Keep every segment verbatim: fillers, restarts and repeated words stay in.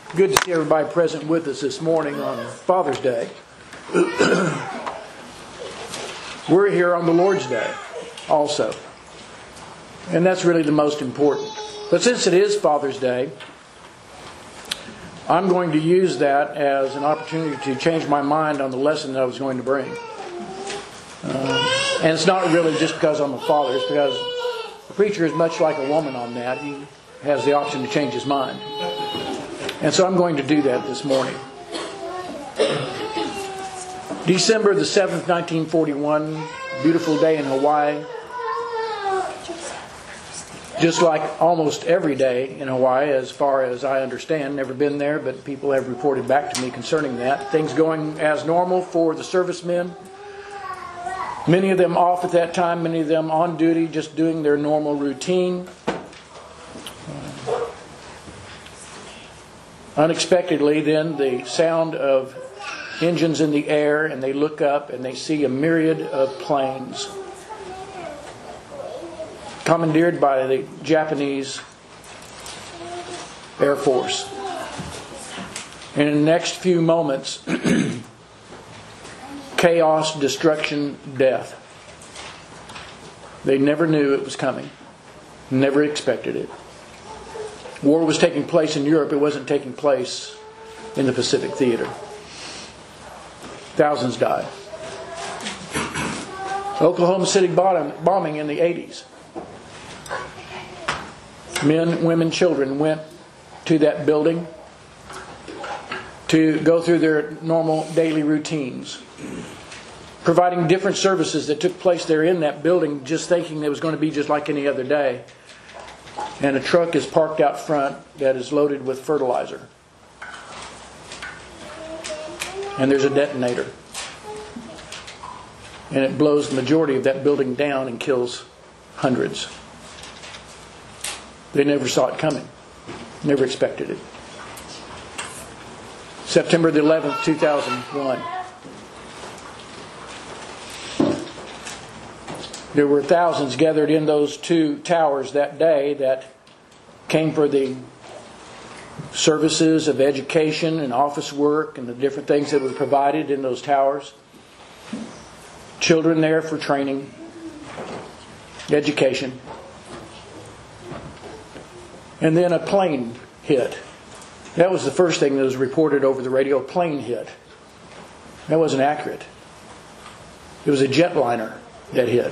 Good to see everybody present with us this morning on Father's Day. We're here on the Lord's Day also. And that's really the most important. But since it is Father's Day, I'm going to use that as an opportunity to change my mind on the lesson that I was going to bring. Uh, and it's not really just because I'm a father. It's because the preacher is much like a woman on that. He has the option to change his mind. And so I'm going to do that this morning. December the seventh, nineteen forty-one, beautiful day in Hawaii. Just like almost every day in Hawaii, as far as I understand. Never been there, but people have reported back to me concerning that. Things going as normal for the servicemen. Many of them off at that time, many of them on duty, just doing their normal routine. Unexpectedly, then, the sound of engines in the air, and they look up and they see a myriad of planes commandeered by the Japanese Air Force. And in the next few moments, chaos, destruction, death. They never knew it was coming. Never expected it. War was taking place in Europe. It wasn't taking place in the Pacific Theater. Thousands died. Oklahoma City bombing in the eighties. Men, women, children went to that building to go through their normal daily routines, providing different services that took place there in that building, just thinking it was going to be just like any other day. And a truck is parked out front that is loaded with fertilizer. And there's a detonator. And it blows the majority of that building down and kills hundreds. They never saw it coming. Never expected it. September the eleventh, two thousand one. There were thousands gathered in those two towers that day that came for the services of education and office work and the different things that were provided in those towers. Children there for training, education. And then a plane hit. That was the first thing that was reported over the radio. A plane hit. That wasn't accurate. It was a jetliner that hit.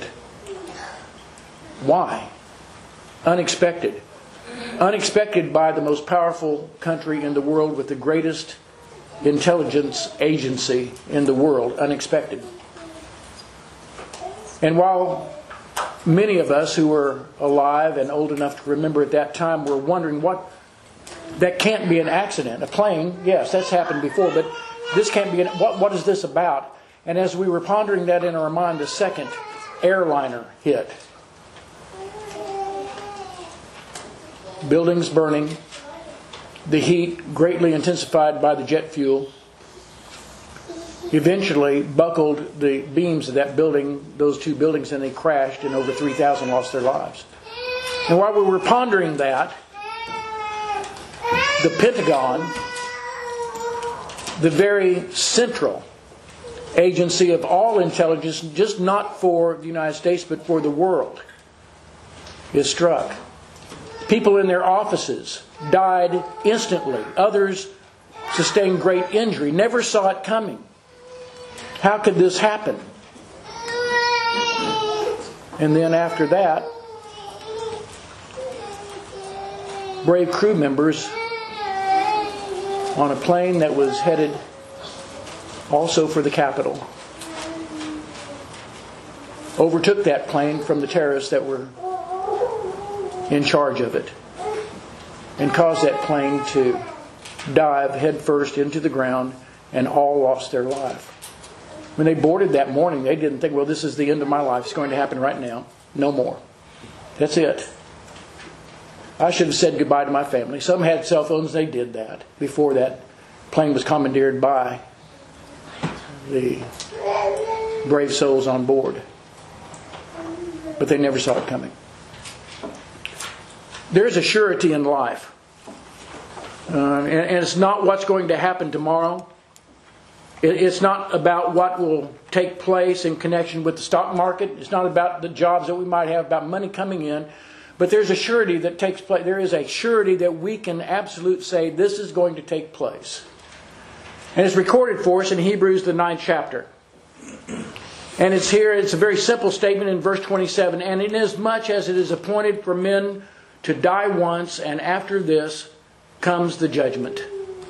Why? Unexpected. Unexpected by the most powerful country in the world with the greatest intelligence agency in the world. Unexpected. And while many of us who were alive and old enough to remember at that time were wondering what, that can't be an accident. A plane, yes, that's happened before, but this can't be, an, what, what is this about? And as we were pondering that in our mind, the second airliner hit. Buildings burning, the heat greatly intensified by the jet fuel, eventually buckled the beams of that building, those two buildings, and they crashed, and over three thousand lost their lives. And while we were pondering that, the Pentagon, the very central agency of all intelligence, just not for the United States but for the world, is struck. People in their offices died instantly. Others sustained great injury. Never saw it coming. How could this happen? And then after that, brave crew members on a plane that was headed also for the Capitol overtook that plane from the terrorists that were in charge of it and caused that plane to dive headfirst into the ground, and all lost their life. When they boarded that morning, they didn't think, well, this is the end of my life. It's going to happen right now. No more. That's it. I should have said goodbye to my family. Some had cell phones. They did that before that plane was commandeered by the brave souls on board. But they never saw it coming. There's a surety in life Uh, and, and it's not what's going to happen tomorrow. It, it's not about what will take place in connection with the stock market. It's not about the jobs that we might have, about money coming in. But there's a surety that takes place. There is a surety that we can absolutely say this is going to take place. And it's recorded for us in Hebrews, the ninth chapter. And it's here, it's a very simple statement in verse twenty-seven. And inasmuch as it is appointed for men to die once, and after this comes the judgment.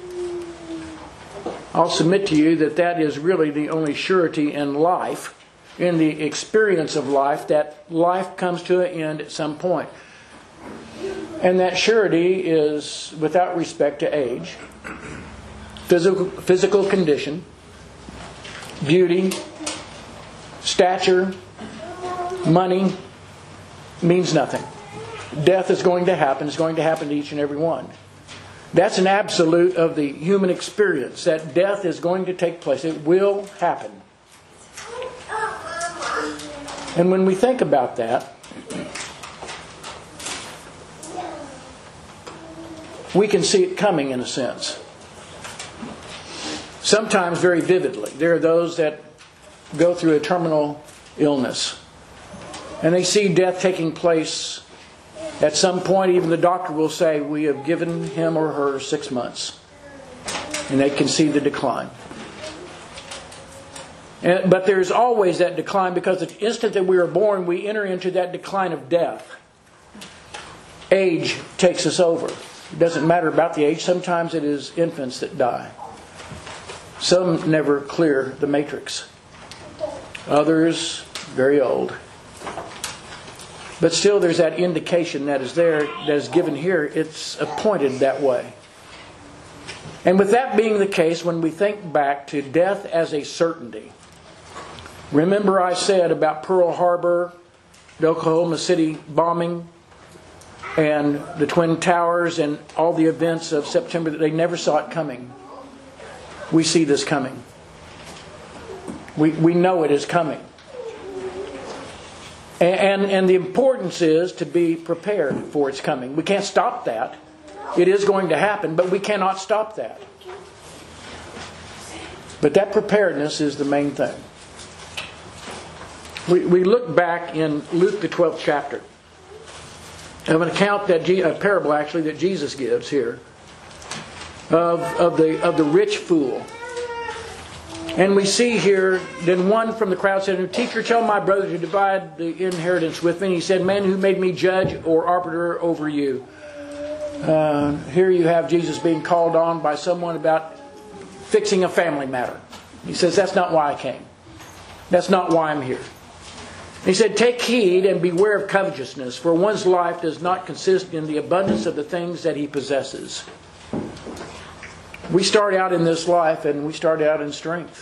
I'll submit to you that that is really the only surety in life, in the experience of life, that life comes to an end at some point. And that surety is without respect to age, physical, physical condition, beauty, stature, money, means nothing. Death is going to happen. It's going to happen to each and every one. That's an absolute of the human experience, that death is going to take place. It will happen. And when we think about that, we can see it coming in a sense. Sometimes very vividly. There are those that go through a terminal illness, and they see death taking place. At some point, even the doctor will say, we have given him or her six months. And they can see the decline. And, but there's always that decline, because the instant that we are born, we enter into that decline of death. Age takes us over. It doesn't matter about the age. Sometimes it is infants that die. Some never clear the matrix. Others, very old. But still there's that indication that is there, that is given here. It's appointed that way. And with that being the case, when we think back to death as a certainty, remember I said about Pearl Harbor, the Oklahoma City bombing, and the Twin Towers, and all the events of September, that they never saw it coming. We see this coming. We, we know it is coming. And, and, and the importance is to be prepared for its coming. We can't stop that. It is going to happen, but we cannot stop that. But that preparedness is the main thing. We, we look back in Luke the twelfth chapter of an account that a parable actually that Jesus gives here of of the of the rich fool. And we see here, then one from the crowd said, "Teacher, tell my brother to divide the inheritance with me." And he said, "Man, who made me judge or arbiter over you?" Uh, here you have Jesus being called on by someone about fixing a family matter. He says, "That's not why I came. That's not why I'm here." He said, "Take heed and beware of covetousness, for one's life does not consist in the abundance of the things that he possesses." We start out in this life and we start out in strength.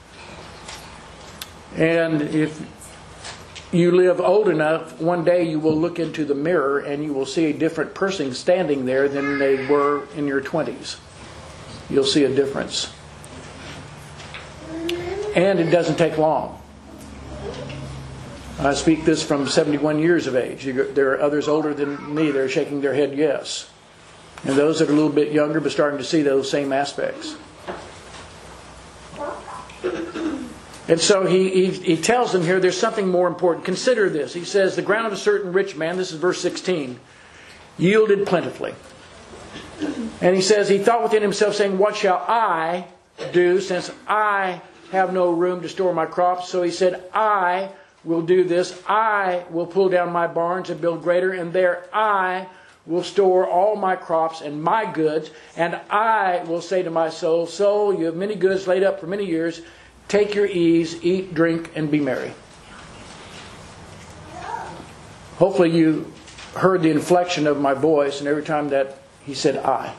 And if you live old enough, one day you will look into the mirror and you will see a different person standing there than they were in your twenties. You'll see a difference. And it doesn't take long. I speak this from seventy-one years of age. There are others older than me that are shaking their head yes. And those that are a little bit younger but starting to see those same aspects. And so he, he, he tells them here there's something more important. Consider this. He says, "The ground of a certain rich man," this is verse sixteen, "yielded plentifully." And he says, he thought within himself, saying, "What shall I do, since I have no room to store my crops?" So he said, "I will do this. I will pull down my barns and build greater, and there I will store all my crops and my goods, and I will say to my soul, soul, you have many goods laid up for many years. Take your ease, eat, drink, and be merry." Hopefully you heard the inflection of my voice, and every time that he said I.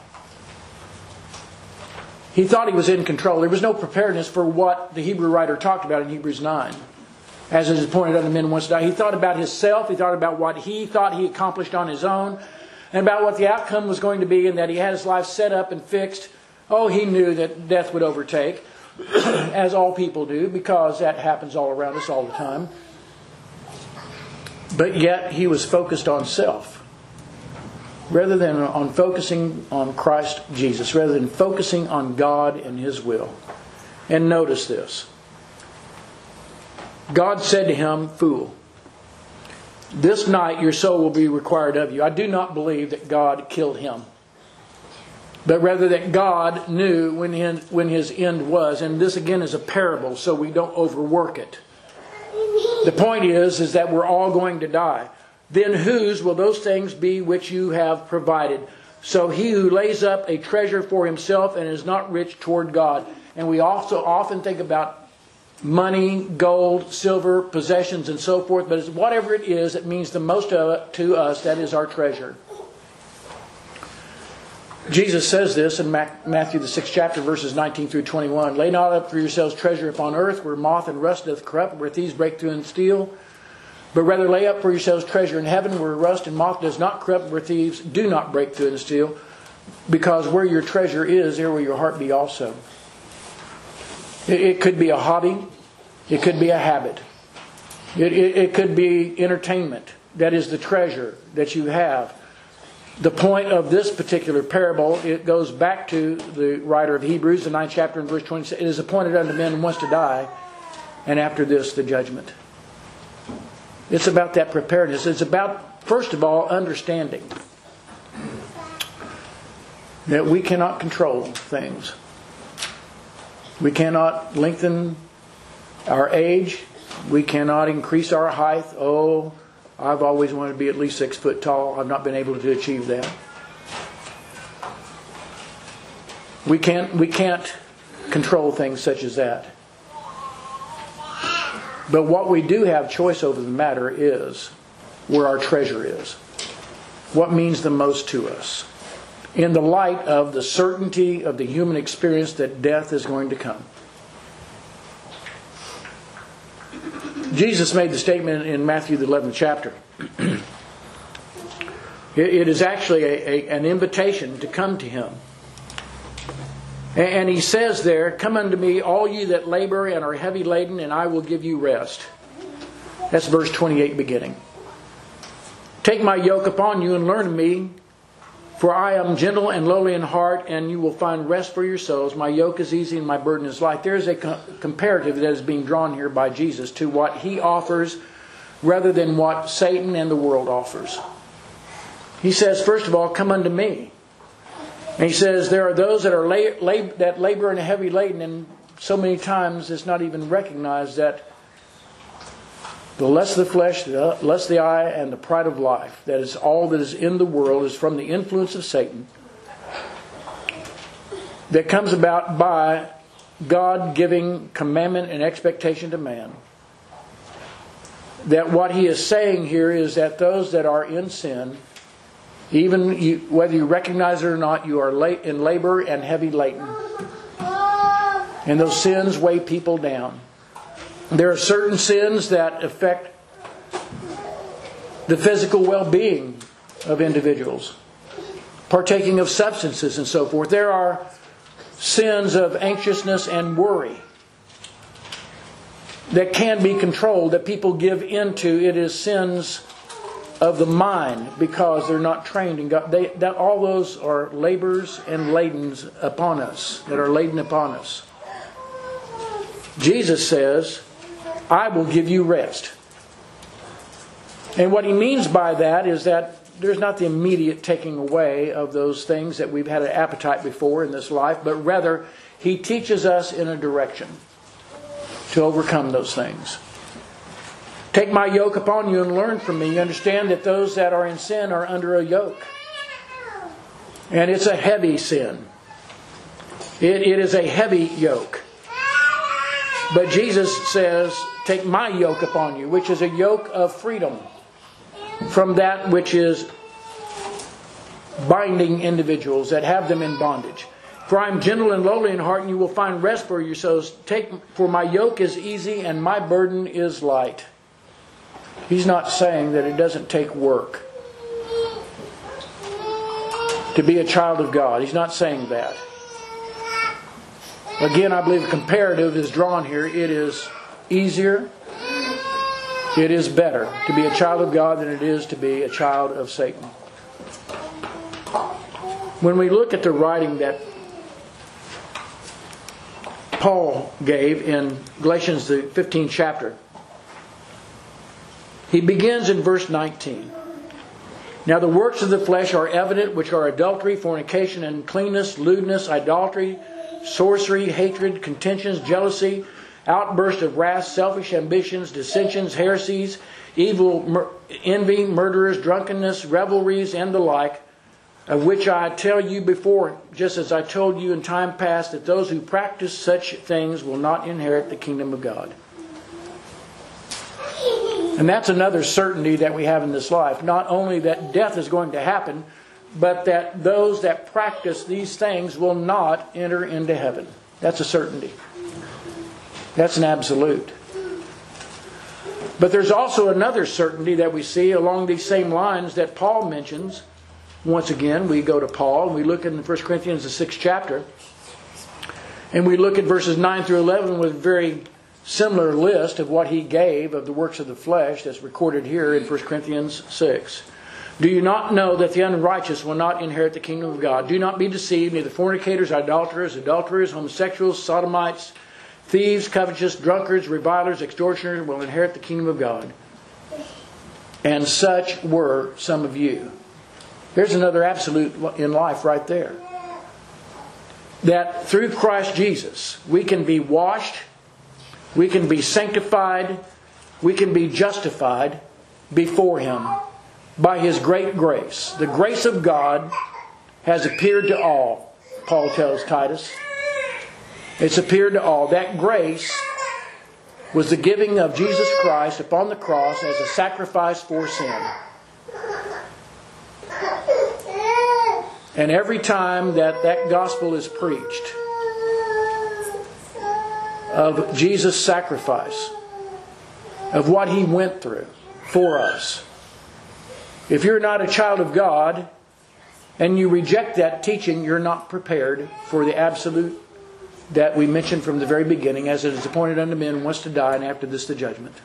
He thought he was in control. There was no preparedness for what the Hebrew writer talked about in Hebrews nine. As it is appointed unto men once to die. He thought about himself. He thought about what he thought he accomplished on his own. And about what the outcome was going to be, and that he had his life set up and fixed. Oh, he knew that death would overtake, as all people do, because that happens all around us all the time. But yet he was focused on self. rather than on focusing on Christ Jesus, rather than focusing on God and His will. And notice this. God said to him, "Fool, this night your soul will be required of you." I do not believe that God killed him, but rather that God knew when his, when his end was. And this again is a parable, so we don't overwork it. The point is, is that we're all going to die. Then whose will those things be which you have provided? So he who lays up a treasure for himself and is not rich toward God. And we also often think about money, gold, silver, possessions, and so forth. But whatever it is that means the most of it to us, that is our treasure. Jesus says this in Matthew the sixth chapter, verses nineteen through twenty-one. "Lay not up for yourselves treasure upon earth, where moth and rust doth corrupt, where thieves break through and steal. But rather lay up for yourselves treasure in heaven, where rust and moth does not corrupt, where thieves do not break through and steal. Because where your treasure is, there will your heart be also." It, it could be a hobby. It could be a habit. It, it, it could be entertainment. That is the treasure that you have. The point of this particular parable, it goes back to the writer of Hebrews, the ninth chapter and verse twenty-six. "It is appointed unto men once to die, and after this the judgment." It's about that preparedness. It's about, first of all, understanding that we cannot control things. We cannot lengthen our age. We cannot increase our height. Oh, I've always wanted to be at least six foot tall. I've not been able to achieve that. We can't, we can't control things such as that. But what we do have choice over the matter is where our treasure is. What means the most to us. In the light of the certainty of the human experience that death is going to come. Jesus made the statement in Matthew the eleventh chapter. It is actually a, a, an invitation to come to Him. And He says there, "Come unto me, all ye that labor and are heavy laden, and I will give you rest." That's verse twenty-eight beginning. "Take my yoke upon you and learn of me, for I am gentle and lowly in heart, and you will find rest for your souls. My yoke is easy and my burden is light." There's a co- comparative that is being drawn here by Jesus to what He offers rather than what Satan and the world offers. He says, first of all, "Come unto me." And He says there are those that are la- lab- that labor and heavy laden, and so many times it's not even recognized that the lust of the flesh, the lust of the eye, and the pride of life, that is all that is in the world, is from the influence of Satan, that comes about by God giving commandment and expectation to man. That what He is saying here is that those that are in sin, even you, whether you recognize it or not, you are late in labor and heavy laden. And those sins weigh people down. There are certain sins that affect the physical well-being of individuals. Partaking of substances and so forth. There are sins of anxiousness and worry that can be controlled, that people give into. It is sins of the mind because they're not trained in God. They, that, all those are labors and ladens upon us, that are laden upon us. Jesus says, "I will give you rest." And what He means by that is that there's not the immediate taking away of those things that we've had an appetite before in this life, but rather He teaches us in a direction to overcome those things. "Take my yoke upon you and learn from me." You understand that those that are in sin are under a yoke. And it's a heavy sin. It, it is a heavy yoke. But Jesus says, "Take my yoke upon you," which is a yoke of freedom from that which is binding individuals, that have them in bondage. "For I am gentle and lowly in heart, and you will find rest for your souls. Take, for my yoke is easy and my burden is light." He's not saying that it doesn't take work to be a child of God. He's not saying that. Again, I believe a comparative is drawn here. It is easier, it is better to be a child of God than it is to be a child of Satan. When we look at the writing that Paul gave in Galatians, the fifteenth chapter, he begins in verse nineteen. Now the works of the flesh are evident, which are adultery, fornication, uncleanness, lewdness, idolatry, sorcery, hatred, contentions, jealousy, outbursts of wrath, selfish ambitions, dissensions, heresies, evil, mur- envy, murderers, drunkenness, revelries, and the like, of which I tell you before, just as I told you in time past, that those who practice such things will not inherit the kingdom of God. And that's another certainty that we have in this life. Not only that death is going to happen, but that those that practice these things will not enter into heaven. That's a certainty. That's an absolute. But there's also another certainty that we see along these same lines that Paul mentions. Once again, we go to Paul and we look in First Corinthians, the sixth chapter. And we look at verses nine through eleven with a very similar list of what he gave of the works of the flesh that's recorded here in First Corinthians six. Do you not know that the unrighteous will not inherit the kingdom of God? Do not be deceived, neither fornicators, idolaters, adulterers, homosexuals, sodomites, thieves, covetous, drunkards, revilers, extortioners will inherit the kingdom of God. And such were some of you. There's another absolute in life right there. That through Christ Jesus, we can be washed, we can be sanctified, we can be justified before Him by His great grace. The grace of God has appeared to all, Paul tells Titus. It's appeared to all. That grace was the giving of Jesus Christ upon the cross as a sacrifice for sin. And every time that that gospel is preached of Jesus' sacrifice, of what He went through for us, if you're not a child of God and you reject that teaching, you're not prepared for the absolute that we mentioned from the very beginning, as it is appointed unto men once to die, and after this the judgment.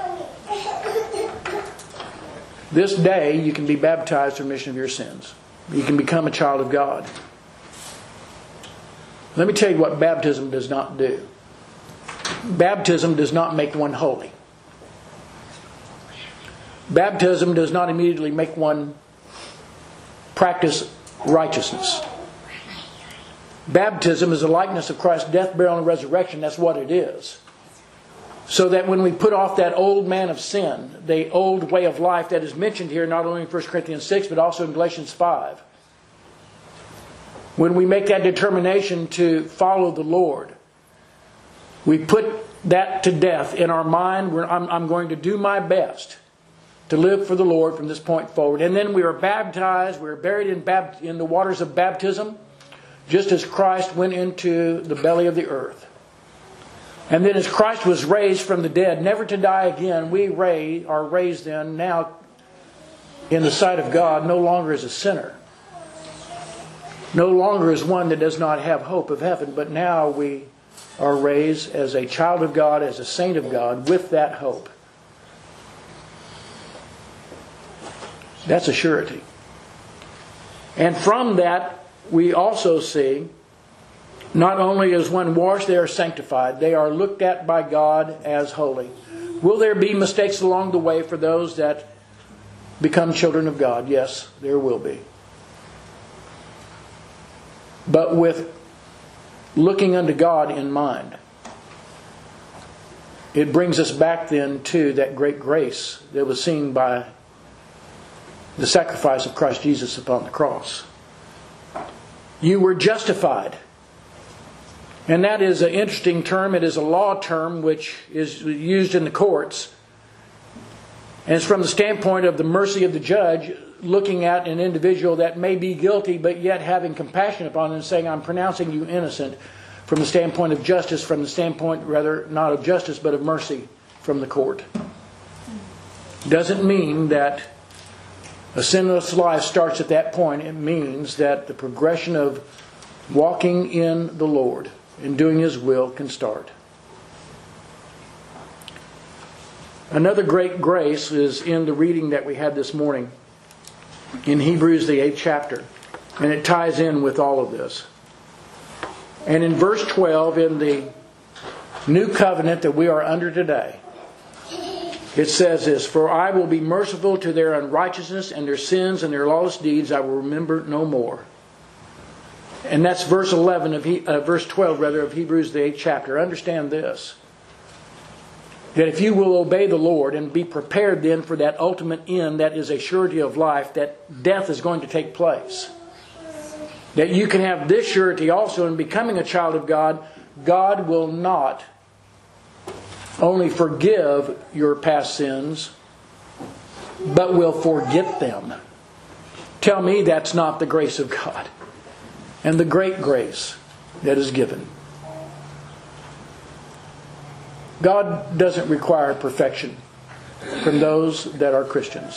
This day you can be baptized for remission of your sins. You can become a child of God. Let me tell you what baptism does not do. Baptism does not make one holy. Baptism does not immediately make one practice righteousness. Baptism is a likeness of Christ's death, burial, and resurrection. That's what it is. So that when we put off that old man of sin, the old way of life that is mentioned here, not only in First Corinthians six, but also in Galatians five. When we make that determination to follow the Lord, we put that to death in our mind. We're, I'm, I'm going to do my best to live for the Lord from this point forward. And then we are baptized, we are buried in, bap- in the waters of baptism, just as Christ went into the belly of the earth. And then as Christ was raised from the dead, never to die again, we raise, are raised then now in the sight of God, no longer as a sinner. No longer as one that does not have hope of heaven, but now we are raised as a child of God, as a saint of God, with that hope. That's a surety. And from that, we also see, not only is one washed, they are sanctified. They are looked at by God as holy. Will there be mistakes along the way for those that become children of God? Yes, there will be. But with looking unto God in mind, it brings us back then to that great grace that was seen by the sacrifice of Christ Jesus upon the cross. You were justified. And that is an interesting term. It is a law term which is used in the courts. And it's from the standpoint of the mercy of the judge, looking at an individual that may be guilty, but yet having compassion upon them and saying, I'm pronouncing you innocent, from the standpoint of justice, from the standpoint, rather, not of justice, but of mercy from the court. Doesn't mean that a sinless life starts at that point. It means that the progression of walking in the Lord and doing His will can start. Another great grace is in the reading that we had this morning in Hebrews, the eighth chapter. And it ties in with all of this. And in verse twelve, in the new covenant that we are under today, it says this, "For I will be merciful to their unrighteousness, and their sins and their lawless deeds I will remember no more." And that's verse eleven of he, uh, verse twelve rather of Hebrews the eighth chapter. Understand this, that if you will obey the Lord and be prepared then for that ultimate end that is a surety of life, that death is going to take place, that you can have this surety also in becoming a child of God. God will not only forgive your past sins, but will forget them. Tell me that's not the grace of God and the great grace that is given. God doesn't require perfection from those that are Christians.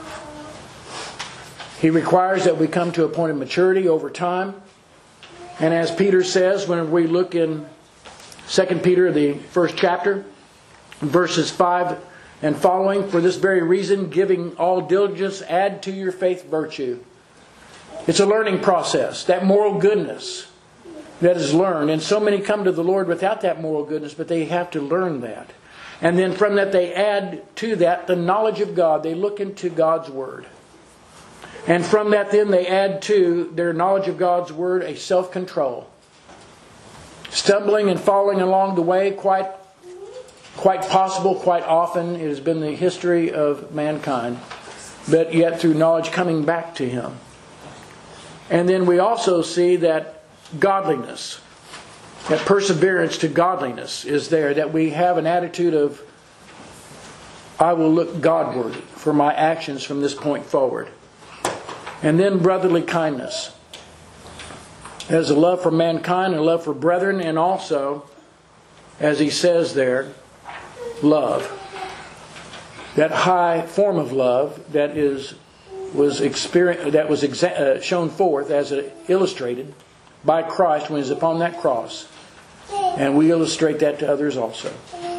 He requires that we come to a point of maturity over time. And as Peter says, when we look in Second Peter, the first chapter, verses five and following, "For this very reason, giving all diligence, add to your faith virtue." It's a learning process, that moral goodness that is learned. And so many come to the Lord without that moral goodness, but they have to learn that. And then from that they add to that the knowledge of God. They look into God's Word. And from that then they add to their knowledge of God's Word a self-control. Stumbling and falling along the way, quite, quite possible, quite often. It has been the history of mankind. But yet through knowledge coming back to Him. And then we also see that godliness, that perseverance to godliness is there. That we have an attitude of, I will look Godward for my actions from this point forward. And then brotherly kindness. There's a love for mankind, a love for brethren, and also, as he says there, love. That high form of love that is was experience, that was exa- uh, shown forth as a, illustrated by Christ when He was upon that cross. And we illustrate that to others also.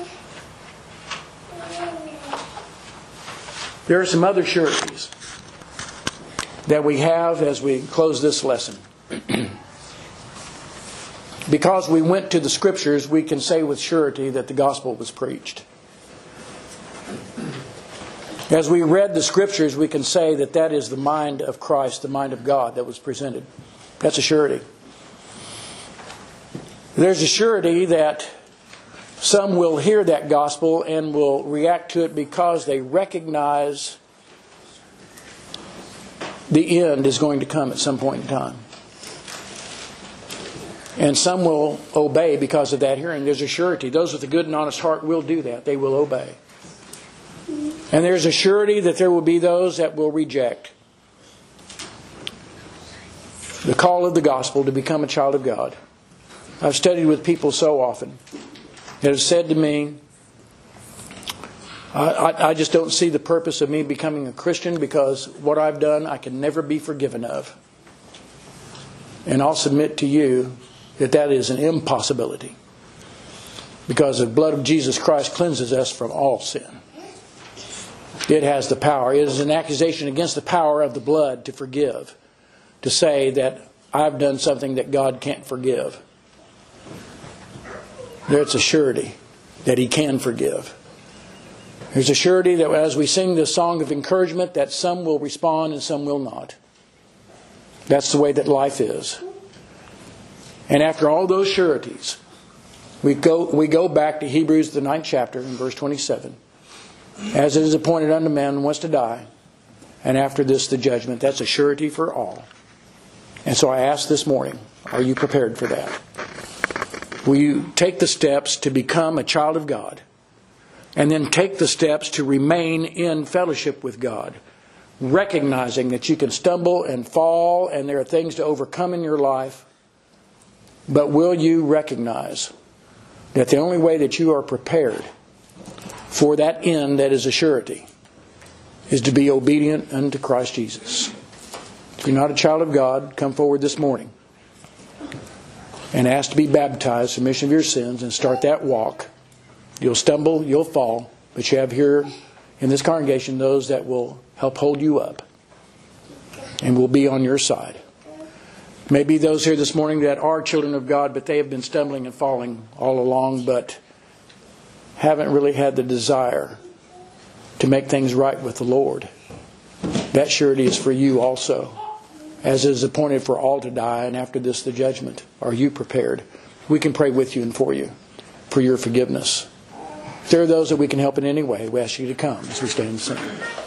There are some other sureties that we have as we close this lesson. Because we went to the Scriptures, we can say with surety that the gospel was preached. As we read the Scriptures, we can say that that is the mind of Christ, the mind of God that was presented. That's a surety. There's a surety that some will hear that gospel and will react to it because they recognize the end is going to come at some point in time. And some will obey because of that hearing. There's a surety. Those with a good and honest heart will do that. They will obey. And there's a surety that there will be those that will reject the call of the gospel to become a child of God. I've studied with people so often that have said to me, I, I, I just don't see the purpose of me becoming a Christian because what I've done I can never be forgiven of. And I'll submit to you that that is an impossibility. Because the blood of Jesus Christ cleanses us from all sin. It has the power. It is an accusation against the power of the blood to forgive. To say that I've done something that God can't forgive. There's a surety that He can forgive. There's a surety that as we sing this song of encouragement, that some will respond and some will not. That's the way that life is. And after all those sureties, we go we go back to Hebrews the ninth chapter in verse twenty-seven. As it is appointed unto man once to die, and after this the judgment. That's a surety for all. And so I ask this morning, are you prepared for that? Will you take the steps to become a child of God? And then take the steps to remain in fellowship with God, recognizing that you can stumble and fall and there are things to overcome in your life. But will you recognize that the only way that you are prepared for that end that is a surety is to be obedient unto Christ Jesus? If you're not a child of God, come forward this morning and ask to be baptized for remission of your sins and start that walk. You'll stumble, you'll fall, but you have here in this congregation those that will help hold you up and will be on your side. Maybe those here this morning that are children of God, but they have been stumbling and falling all along, but haven't really had the desire to make things right with the Lord. That surety is for you also. As is appointed for all to die, and after this the judgment. Are you prepared? We can pray with you and for you, for your forgiveness. If there are those that we can help in any way, we ask you to come as we stand and sing.